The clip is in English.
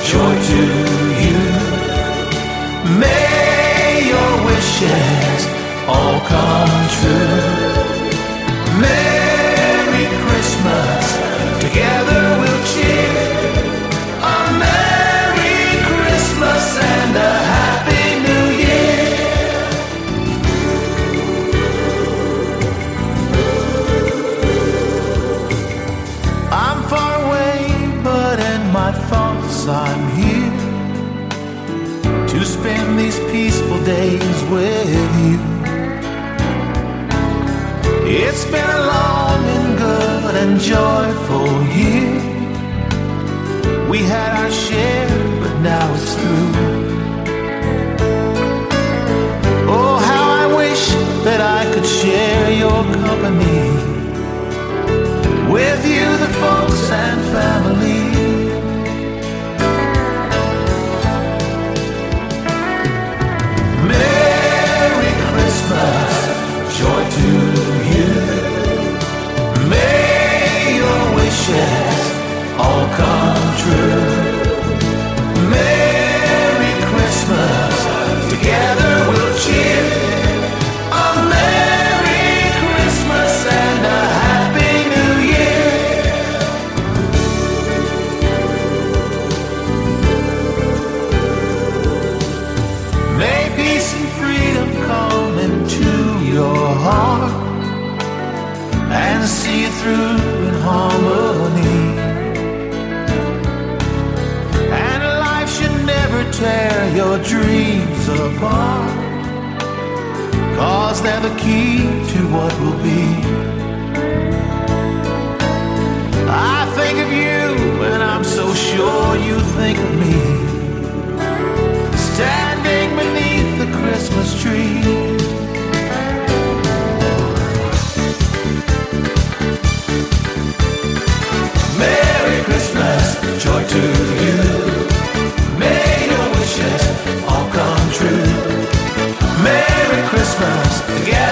joy to you. May your wishes all come true. Merry Christmas, together we'll cheer. A Merry Christmas and a Happy New Year. I'm far away, but in my thoughts I'm here to spend these peaceful days with you. It's been a long and good and joyful year. We had our share, but now it's through. Oh, how I wish that I could share your company with you, the folks and family. Merry Christmas, joy to you. May your wishes all come true. Merry Christmas, together we'll cheer. A Merry Christmas and a Happy New Year. May peace and freedom come into your heart and see you through in harmony. And life should never tear your dreams apart, 'cause they're the key to what will be. I think of you and I'm so sure you think of me, standing beneath the Christmas tree. Merry Christmas, joy to you. May your wishes all come true. Merry Christmas, together